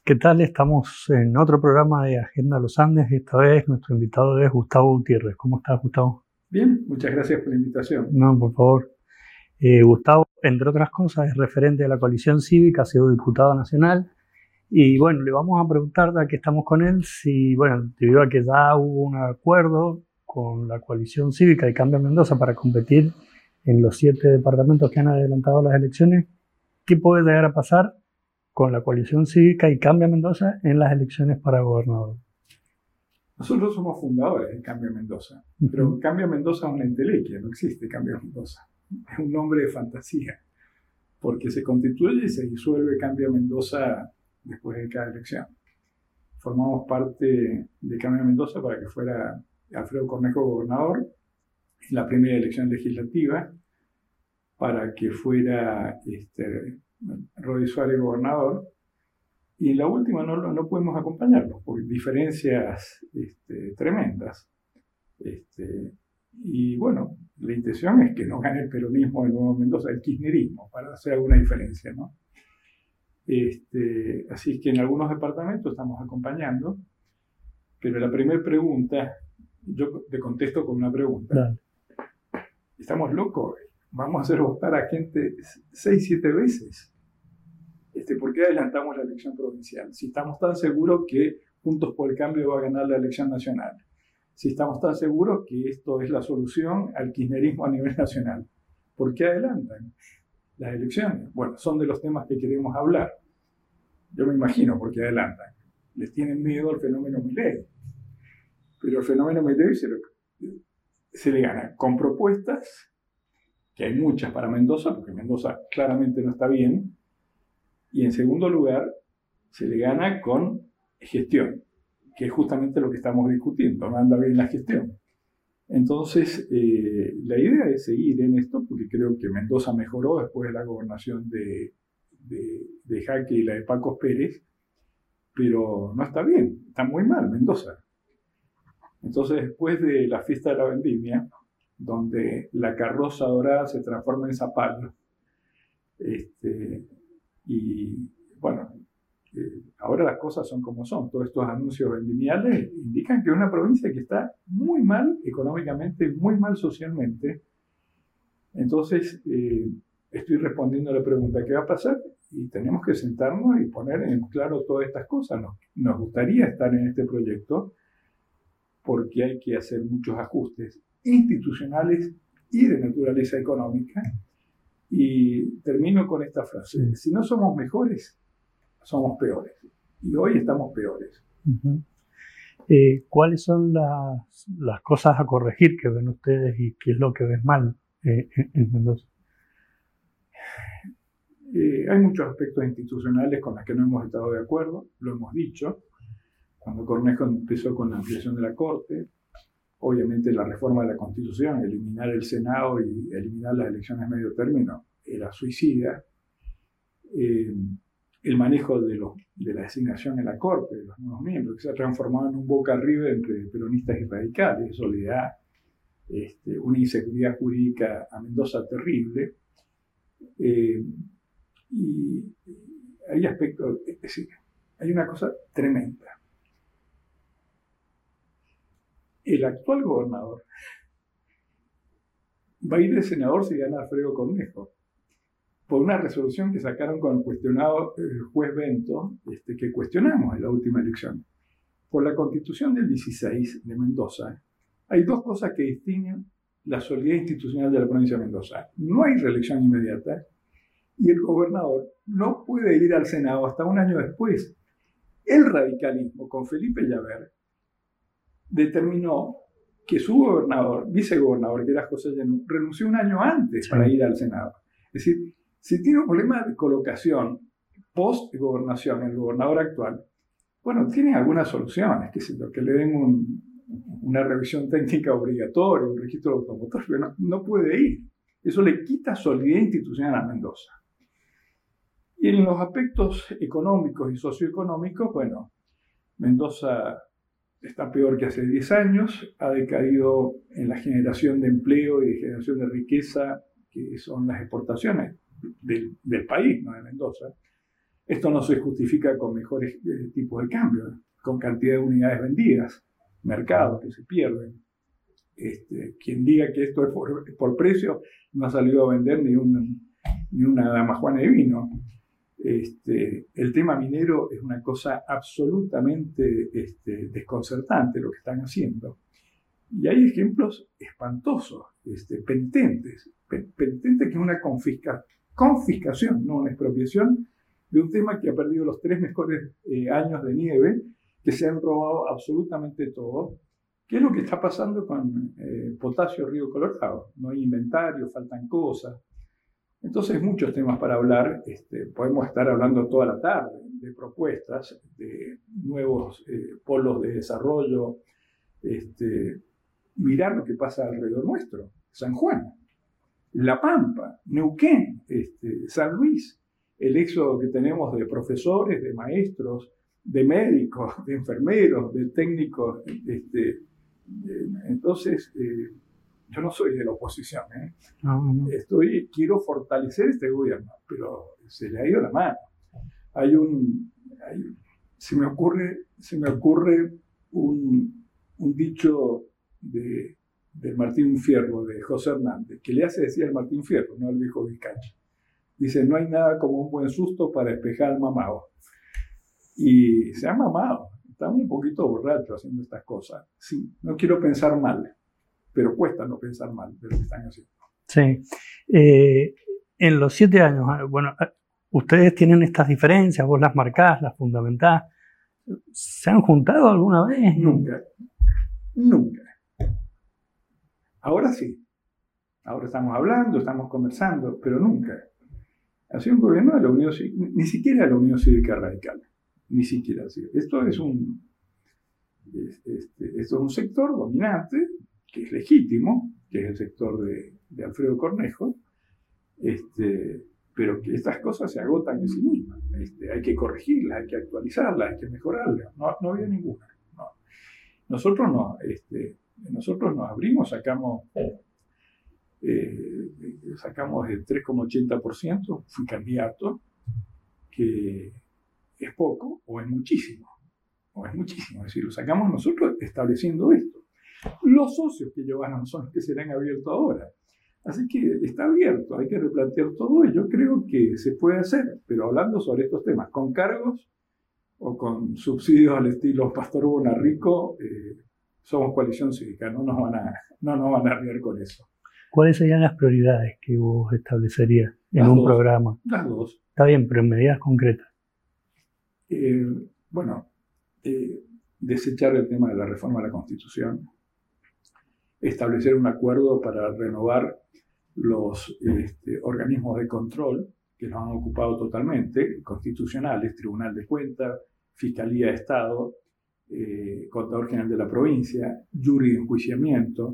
¿Qué tal? Estamos en otro programa de Agenda Los Andes. Esta vez nuestro invitado es Gustavo Gutiérrez. ¿Cómo estás, Gustavo? Bien, muchas gracias por la invitación. No, por favor. Gustavo, entre otras cosas, es referente de la coalición cívica, ha sido diputado nacional. Y bueno, le vamos a preguntar, ya que estamos con él, si, bueno, debido a que ya hubo un acuerdo con la coalición cívica y Cambia Mendoza para competir en los 7 departamentos que han adelantado las elecciones, ¿qué puede llegar a pasar con la coalición cívica y Cambia Mendoza en las elecciones para gobernador? Nosotros somos fundadores de Cambia Mendoza, pero Cambia Mendoza es una entelequia, no existe Cambia Mendoza. Es un nombre de fantasía, porque se constituye y se disuelve Cambia Mendoza después de cada elección. Formamos parte de Cambia Mendoza para que fuera Alfredo Cornejo gobernador en la primera elección legislativa, para que fuera Roy Suárez gobernador, y en la última no pudimos acompañarlos por diferencias tremendas. Y bueno, la intención es que no gane el peronismo de Nuevo Mendoza, el kirchnerismo, para hacer alguna diferencia, ¿no? Así que en algunos departamentos estamos acompañando, pero la primera pregunta, yo te contesto con una pregunta. Dale. ¿Estamos locos? Vamos a hacer votar a gente 6, 7 veces. ¿Por qué adelantamos la elección provincial? Si estamos tan seguros que Juntos por el Cambio va a ganar la elección nacional. Si estamos tan seguros que esto es la solución al kirchnerismo a nivel nacional. ¿Por qué adelantan las elecciones? Bueno, son de los temas que queremos hablar. Yo me imagino por qué adelantan. Les tienen miedo al fenómeno Milei. Pero el fenómeno Milei se le gana con propuestas, que hay muchas para Mendoza, porque Mendoza claramente no está bien, y en segundo lugar, se le gana con gestión, que es justamente lo que estamos discutiendo, no anda bien la gestión. Entonces, la idea es seguir en esto, porque creo que Mendoza mejoró después de la gobernación de Jaque y la de Pacos Pérez, pero no está bien, está muy mal Mendoza. Entonces, después de la fiesta de la vendimia, donde la carroza dorada se transforma en zapallo, y bueno, ahora las cosas son como son. Todos estos anuncios vendimiales indican que es una provincia que está muy mal económicamente, muy mal socialmente. Entonces, estoy respondiendo a la pregunta, ¿qué va a pasar? Y tenemos que sentarnos y poner en claro todas estas cosas. Nos gustaría estar en este proyecto porque hay que hacer muchos ajustes institucionales y de naturaleza económica. Y termino con esta frase: si no somos mejores, somos peores. Y hoy estamos peores. ¿Cuáles son las cosas a corregir que ven ustedes y qué es lo que ven mal en Mendoza? Hay muchos aspectos institucionales con los que no hemos estado de acuerdo, lo hemos dicho. Cuando Cornejo empezó con la ampliación de la Corte, obviamente la reforma de la Constitución, eliminar el Senado y eliminar las elecciones medio término, era suicida. El manejo de la designación en la Corte, de los nuevos miembros, que se ha transformado en un boca arriba entre peronistas y radicales. Eso le da una inseguridad jurídica a Mendoza terrible. Y hay aspectos, es decir, hay una cosa tremenda. El actual gobernador va a ir de senador si gana Alfredo Cornejo, por una resolución que sacaron con el cuestionado juez Bento, que cuestionamos en la última elección. Por la Constitución del 16 de Mendoza, hay dos cosas que distinguen la solidez institucional de la provincia de Mendoza. No hay reelección inmediata y el gobernador no puede ir al Senado hasta un año después. El radicalismo, con Felipe Llaver, determinó que su vicegobernador, que era José Llenú, renunció un año antes para ir al Senado. Es decir, si tiene un problema de colocación post-gobernación, el gobernador actual, bueno, tiene algunas soluciones, que le den una revisión técnica obligatoria, un registro automotor, pero no puede ir. Eso le quita solidez institucional a Mendoza. Y en los aspectos económicos y socioeconómicos, bueno, Mendoza está peor que hace 10 años, ha decaído en la generación de empleo y de generación de riqueza, que son las exportaciones del país, no de Mendoza. Esto no se justifica con mejores tipos de cambio, con cantidad de unidades vendidas, mercados que se pierden. Quien diga que esto es por precio no ha salido a vender ni una damajuana de vino. El tema minero es una cosa absolutamente desconcertante lo que están haciendo. Y hay ejemplos espantosos, penitentes, que es una confiscación, no una expropiación, de un tema que ha perdido los 3 mejores años de nieve, que se han robado absolutamente todo. ¿Qué es lo que está pasando con Potasio Río Colorado? No hay inventario, faltan cosas. Entonces, muchos temas para hablar. Podemos estar hablando toda la tarde de propuestas, de nuevos polos de desarrollo, mirar lo que pasa alrededor nuestro. San Juan, La Pampa, Neuquén, San Luis, el éxodo que tenemos de profesores, de maestros, de médicos, de enfermeros, de técnicos. Entonces, yo no soy de la oposición, No. Quiero fortalecer este gobierno, pero se le ha ido la mano. Se me ocurre un dicho del Martín Fierro, de José Hernández, que le hace decir al Martín Fierro, no al viejo Vizcacha. Dice, no hay nada como un buen susto para despejar al mamado. Y se ha mamado. Estamos un poquito borrachos haciendo estas cosas. Sí, no quiero pensar mal, pero cuesta no pensar mal de lo que están haciendo. Sí. En los 7 años, bueno, ustedes tienen estas diferencias, vos las marcás, las fundamentás. ¿Se han juntado alguna vez? Nunca. Ahora sí. Ahora estamos hablando, estamos conversando, pero nunca. Ha sido un gobierno de la Unión Cívica, ni siquiera de la Unión Cívica Radical. Ni siquiera así. Esto es un sector dominante, que es legítimo, que es el sector de Alfredo Cornejo, pero que estas cosas se agotan en sí mismas. Hay que corregirlas, hay que actualizarlas, hay que mejorarlas. No había ninguna. No. Nosotros nos abrimos, sacamos el 3,80%, fui candidato, que es poco o es muchísimo. Es decir, lo sacamos nosotros estableciendo esto. Los socios que llevaron son los que serán abiertos ahora. Así que está abierto, hay que replantear todo y yo creo que se puede hacer, pero hablando sobre estos temas, con cargos o con subsidios al estilo Pastor Bonarrico, somos coalición cívica, no nos van a arriar con eso. ¿Cuáles serían las prioridades que vos establecerías en un programa? Las dos. Está bien, pero en medidas concretas. Desechar el tema de la reforma de la Constitución, establecer un acuerdo para renovar los organismos de control que nos han ocupado totalmente, constitucionales, Tribunal de Cuentas, Fiscalía de Estado, Contador General de la Provincia, Jury de Enjuiciamiento,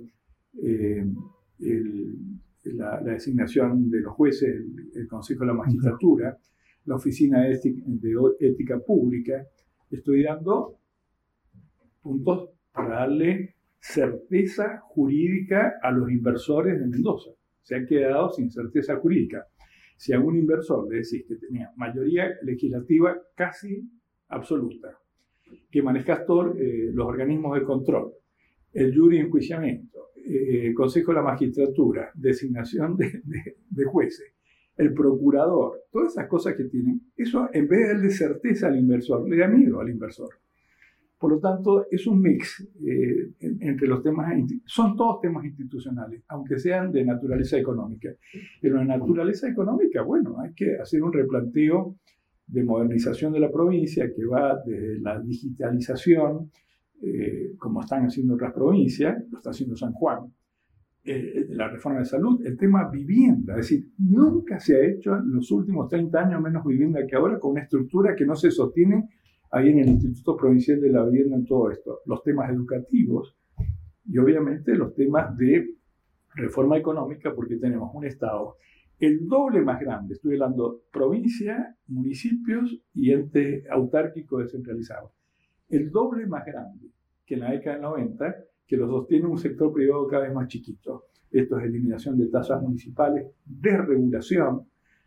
la designación de los jueces, el Consejo de la Magistratura, la Oficina de Ética Pública. Estoy dando puntos para darle certeza jurídica a los inversores de Mendoza. Se han quedado sin certeza jurídica. Si a un inversor le decís que tenía mayoría legislativa casi absoluta, que manejas todos los organismos de control, el jury de enjuiciamiento, el Consejo de la Magistratura, designación de jueces, el procurador, todas esas cosas que tienen, eso en vez de darle certeza al inversor, le da miedo al inversor. Por lo tanto, es un mix entre los temas, son todos temas institucionales, aunque sean de naturaleza económica. Pero en naturaleza económica, bueno, hay que hacer un replanteo de modernización de la provincia que va desde la digitalización, como están haciendo otras provincias, lo está haciendo San Juan, la reforma de salud, el tema vivienda, es decir, nunca se ha hecho en los últimos 30 años menos vivienda que ahora, con una estructura que no se sostiene ahí en el Instituto Provincial de la Vivienda en todo esto. Los temas educativos y obviamente los temas de reforma económica, porque tenemos un Estado el doble más grande, estoy hablando provincia, municipios y entes autárquicos descentralizados, el doble más grande que en la década del 90, que lo sostiene un sector privado cada vez más chiquito. Esto es eliminación de tasas municipales, desregulación,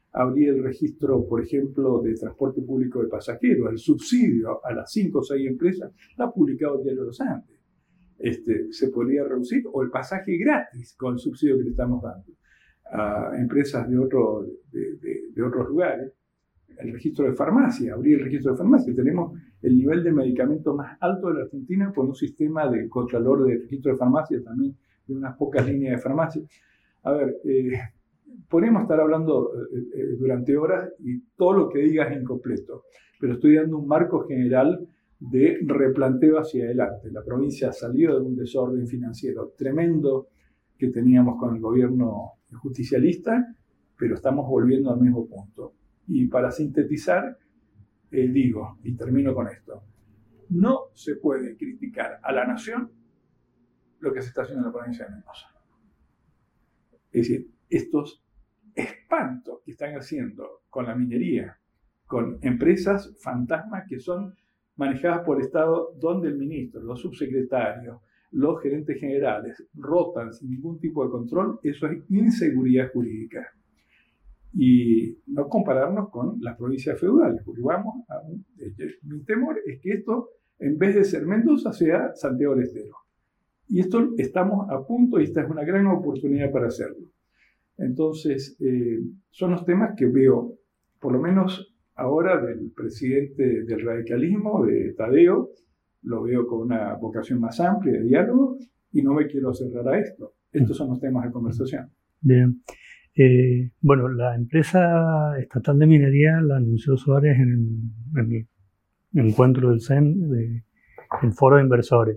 abrir el registro, por ejemplo, de transporte público de pasajeros, el subsidio a las 5 o 6 empresas, lo ha publicado el Diario de los Andes. Se podría reducir, o el pasaje gratis con el subsidio que le estamos dando a empresas de otros lugares. El registro de farmacia, abrir el registro de farmacia. Tenemos el nivel de medicamentos más alto de la Argentina con un sistema de contralor de registro de farmacia, también de unas pocas líneas de farmacia. A ver, podemos estar hablando durante horas y todo lo que diga es incompleto, pero estoy dando un marco general de replanteo hacia adelante. La provincia ha salido de un desorden financiero tremendo que teníamos con el gobierno justicialista, pero estamos volviendo al mismo punto. Y para sintetizar, digo, y termino con esto, no se puede criticar a la nación lo que se está haciendo en la provincia de Mendoza. Es decir, estos espantos que están haciendo con la minería, con empresas fantasmas que son manejadas por el Estado, donde el ministro, los subsecretarios, los gerentes generales rotan sin ningún tipo de control, eso es inseguridad jurídica. Y no compararnos con las provincias feudales, porque mi temor es que esto, en vez de ser Mendoza, sea Santiago del Estero. Y esto estamos a punto, y esta es una gran oportunidad para hacerlo. Entonces, son los temas que veo, por lo menos ahora, del presidente del radicalismo, de Tadeo, lo veo con una vocación más amplia de diálogo, y no me quiero cerrar a esto. Estos son los temas de conversación. Bien. Bueno, la empresa estatal de minería la anunció Suárez en el encuentro del CEN, el foro de inversores.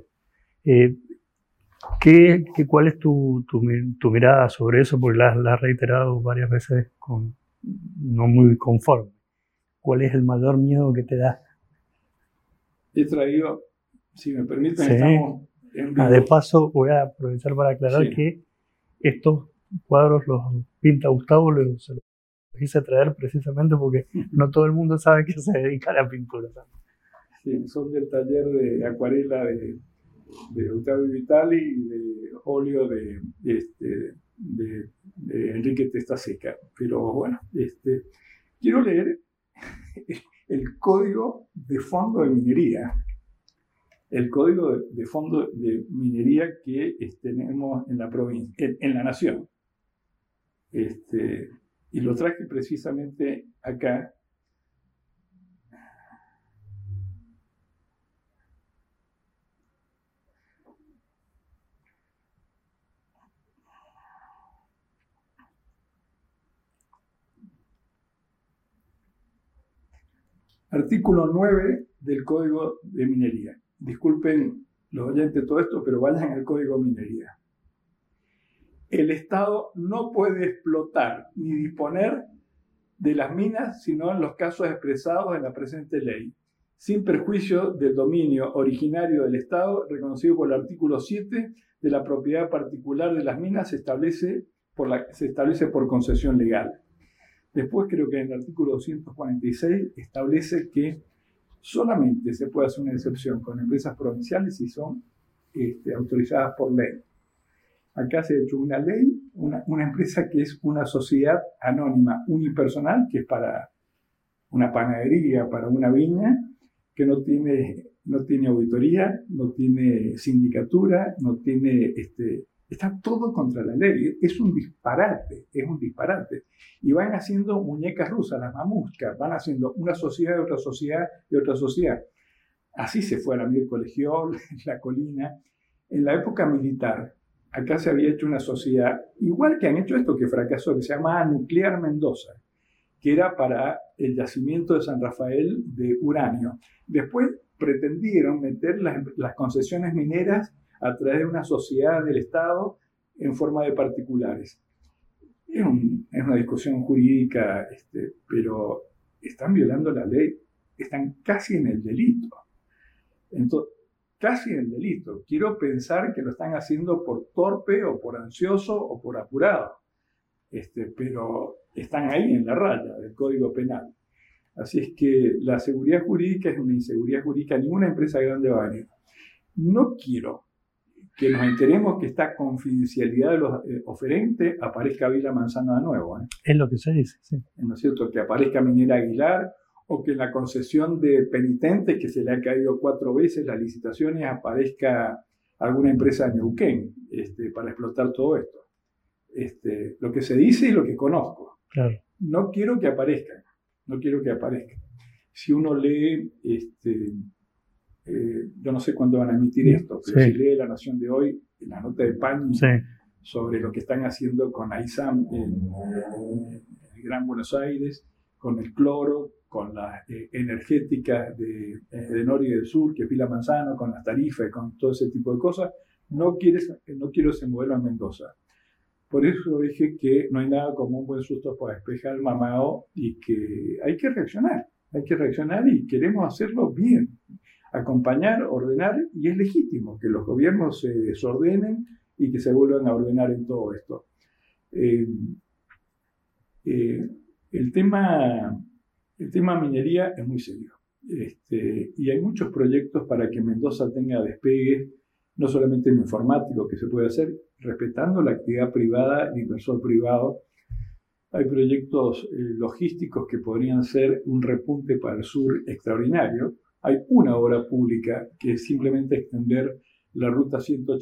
¿Cuál es tu mirada sobre eso? Porque la has reiterado varias veces no muy conforme. ¿Cuál es el mayor miedo que te da? He traído, si me permiten, sí. Estamos en vivo. De paso, voy a aprovechar para aclarar que estos cuadros los pinta Gustavo, se los quise traer precisamente porque no todo el mundo sabe que se dedica a la pintura. Sí, son del taller de acuarela de Octavio Vitali y de óleo de Enrique Testaseca. Pero bueno, quiero leer el código de fondo de minería. El código de fondo de minería que tenemos en la provincia, en la nación. Y lo traje precisamente acá. Artículo 9 del Código de Minería. Disculpen los oyentes todo esto, pero vayan al Código de Minería. El Estado no puede explotar ni disponer de las minas, sino en los casos expresados en la presente ley, sin perjuicio del dominio originario del Estado, reconocido por el artículo 7 de la propiedad particular de las minas, se establece por concesión legal. Después creo que en el artículo 246 establece que solamente se puede hacer una excepción con empresas provinciales si son autorizadas por ley. Acá se ha hecho una ley, una empresa que es una sociedad anónima unipersonal, que es para una panadería, para una viña, que no tiene auditoría, no tiene sindicatura, no tiene... Está todo contra la ley. Es un disparate. Y van haciendo muñecas rusas, las mamuscas, van haciendo una sociedad de otra sociedad de otra sociedad. Así se fue a la Mier Colegiol, La Colina. En la época militar, acá se había hecho una sociedad, igual que han hecho esto que fracasó, que se llamaba Nuclear Mendoza, que era para el yacimiento de San Rafael de uranio. Después pretendieron meter las concesiones mineras a través de una sociedad del Estado en forma de particulares. Es una discusión jurídica, pero están violando la ley, están casi en el delito. Entonces, casi en el delito. Quiero pensar que lo están haciendo por torpe o por ansioso o por apurado, pero están ahí en la raya del Código Penal. Así es que la seguridad jurídica es una inseguridad jurídica, ninguna empresa grande va a venir. No quiero que nos enteremos que esta confidencialidad de los oferentes aparezca Vila Manzano de nuevo. Es lo que se dice, sí. ¿No es cierto? Que aparezca Minera Aguilar, o que en la concesión de penitentes, que se le ha caído 4 veces las licitaciones, aparezca alguna empresa de Neuquén para explotar todo esto. Lo que se dice y lo que conozco. Claro. No quiero que aparezcan. Si uno lee, yo no sé cuándo van a emitir esto, pero sí. Si lee La Nación de hoy, en la nota de Pañi, sí. sobre lo que están haciendo con AISAM en el Gran Buenos Aires, con el cloro, con las energéticas de Norte y del Sur, que es Vila Manzano, con las tarifas y con todo ese tipo de cosas, no quiero ese modelo en Mendoza. Por eso dije que no hay nada como un buen susto para despejar el mamao y que hay que reaccionar y queremos hacerlo bien, acompañar, ordenar, y es legítimo que los gobiernos se desordenen y que se vuelvan a ordenar en todo esto. El tema minería es muy serio y hay muchos proyectos para que Mendoza tenga despegue, no solamente en informático que se puede hacer, respetando la actividad privada, el inversor privado. Hay proyectos logísticos que podrían ser un repunte para el sur extraordinario. Hay una obra pública que es simplemente extender la ruta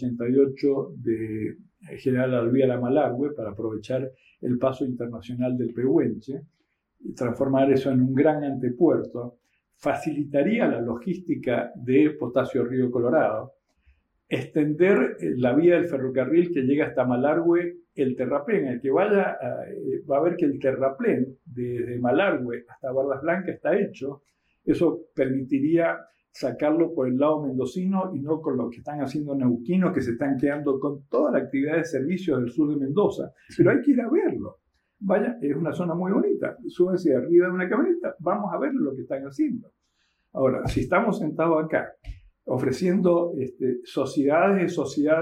188 de General Alvear a Malargüe para aprovechar el paso internacional del Pehuenche y transformar eso en un gran antepuerto. Facilitaría la logística de Potasio Río Colorado. Extender la vía del ferrocarril que llega hasta Malargüe, el terraplén. El que vaya va a ver que el terraplén desde Malargüe hasta Bardas Blancas está hecho. Eso permitiría sacarlo por el lado mendocino y no con lo que están haciendo neuquinos, que se están quedando con toda la actividad de servicios del sur de Mendoza. Pero hay que ir a verlo. Vaya, es una zona muy bonita. Súbense arriba de una camioneta, vamos a ver lo que están haciendo. Ahora, si estamos sentados acá ofreciendo sociedades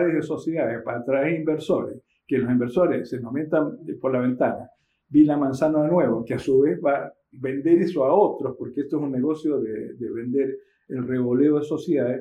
para atraer inversores, que los inversores se nos metan por la ventana, Vila Manzano de nuevo, que a su vez va a vender eso a otros, porque esto es un negocio de vender el revoleo de sociedades,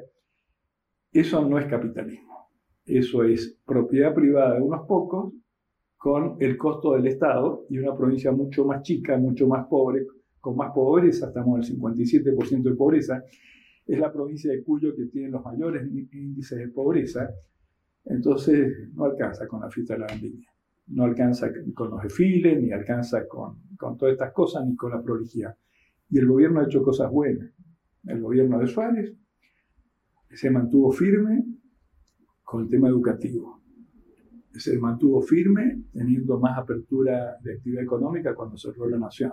eso no es capitalismo. Eso es propiedad privada de unos pocos con el costo del Estado y una provincia mucho más chica, mucho más pobre, con más pobreza, estamos en el 57% de pobreza. Es la provincia de Cuyo que tiene los mayores índices de pobreza, entonces no alcanza con la fiesta de la vendimia, no alcanza con los desfiles, ni alcanza con todas estas cosas, ni con la prolijidad. Y el gobierno ha hecho cosas buenas. El gobierno de Suárez se mantuvo firme con el tema educativo. Se mantuvo firme teniendo más apertura de actividad económica cuando cerró la nación.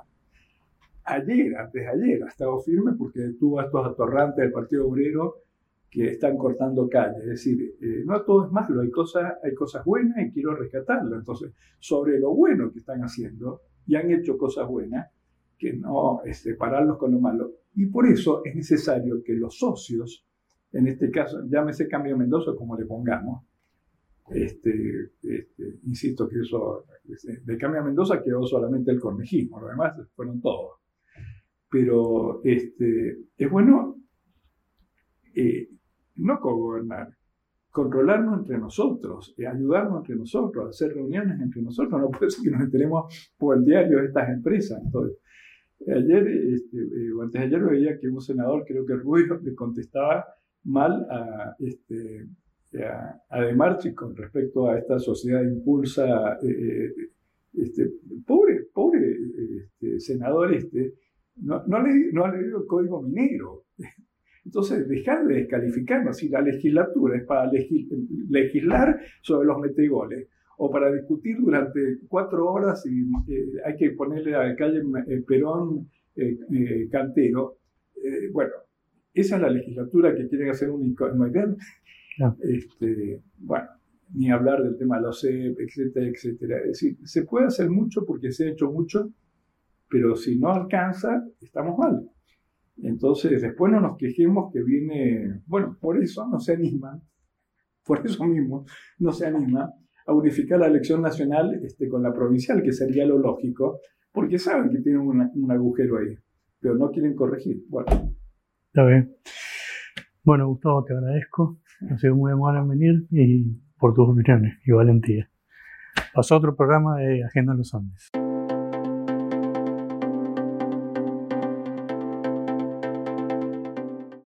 Antes de ayer ha estado firme porque detuvo a estos atorrantes del Partido Obrero que están cortando calles. Es decir, no todo es malo, hay cosas buenas y quiero rescatarlas. Entonces, sobre lo bueno que están haciendo, y han hecho cosas buenas, que no separarlos con lo malo. Y por eso es necesario que los socios, en este caso, llámese Cambio Mendoza como le pongamos, insisto que eso, de Cambio Mendoza quedó solamente el cornejismo, lo demás fueron todos. Pero es bueno no cogobernar, controlarnos entre nosotros, ayudarnos entre nosotros, hacer reuniones entre nosotros. No puede ser que nos enteremos por el diario de estas empresas. Entonces, ayer o antes de ayer veía que un senador, creo que Rubio, le contestaba mal a De Marchi con respecto a esta sociedad impulsa, pobre senador, no ha leído el Código Minero. Entonces, dejar de descalificarnos. Si la legislatura es para legislar sobre los metegoles o para discutir durante 4 horas y hay que ponerle a la calle Perón Cantero, bueno, esa es la legislatura que quieren hacer un no. Bueno, ni hablar del tema de la OCEP, etcétera, etcétera. Es decir, se puede hacer mucho porque se ha hecho mucho, pero si no alcanza, estamos mal. Entonces, después no nos quejemos que viene, bueno, por eso no se anima, por eso mismo no se anima a unificar la elección nacional con la provincial, que sería lo lógico, porque saben que tienen un agujero ahí, pero no quieren corregir. Bueno. Está bien. Bueno, Gustavo, te agradezco. Ha sido muy amable en venir y por tus opiniones y valentía. Pasó otro programa de Agenda en los Andes.